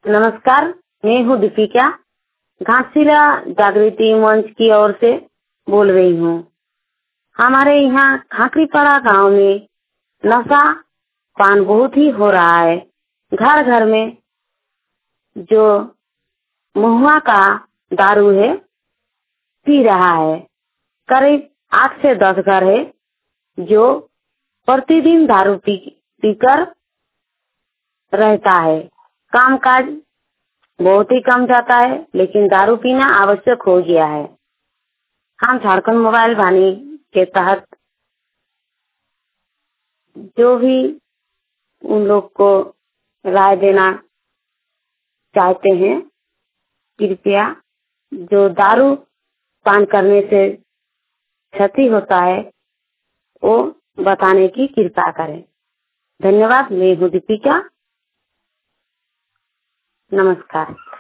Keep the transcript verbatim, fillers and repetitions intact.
नमस्कार, मैं हूँ दीपिका, घाटशिला जागृति मंच की ओर से बोल रही हूँ। हमारे यहाँ खाकरीपाड़ा गांव में नशा पान बहुत ही हो रहा है। घर घर में जो महुआ का दारू है पी रहा है। करीब आठ से दस घर है जो प्रतिदिन दारू पी पीकर रहता है। कामकाज बहुत ही कम जाता है, लेकिन दारू पीना आवश्यक हो गया है। हम झारखंड मोबाइल वाणी के तहत जो भी उन लोग को राय देना चाहते हैं, कृपया जो दारू पान करने से क्षति होता है वो बताने की कृपा करें। धन्यवाद। मैं हूँ दीपिका। नमस्कार।